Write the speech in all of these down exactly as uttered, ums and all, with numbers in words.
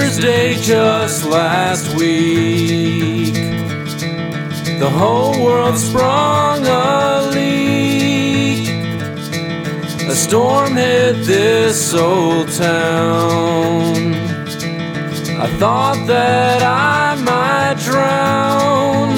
Thursday just last week, the whole world sprung a leak. A storm hit this old town. I thought that I might drown.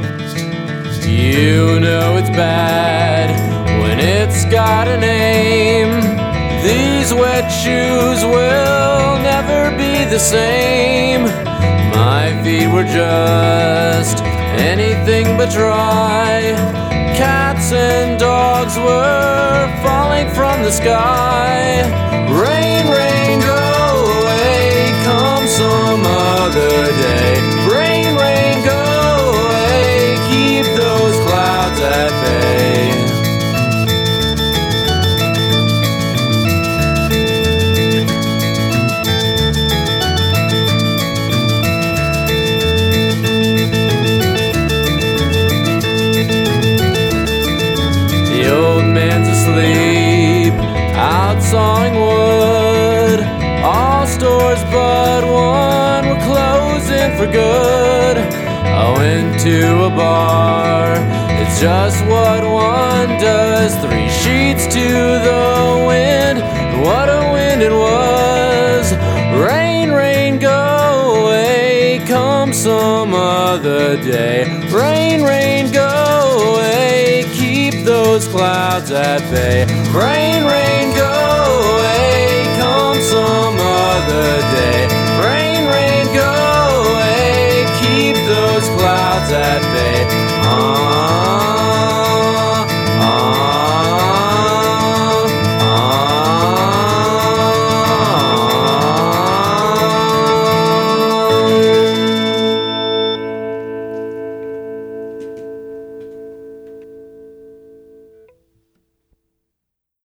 You know it's bad when it's got a name. These wet shoes will never be the same. My feet were just anything but dry. Cats and dogs were falling from the sky. Rain, rain, go away, come some other day. Rain, rain, go away, keep those clouds at bay. The old man's asleep, out sawing wood. All stores but one were closing for good. I went to a bar, it's just what one does. Three sheets to the wind, what a wind it was. Rain, rain, go away, come some other day. Rain, rain, go away, keep those clouds at bay. Rain, rain.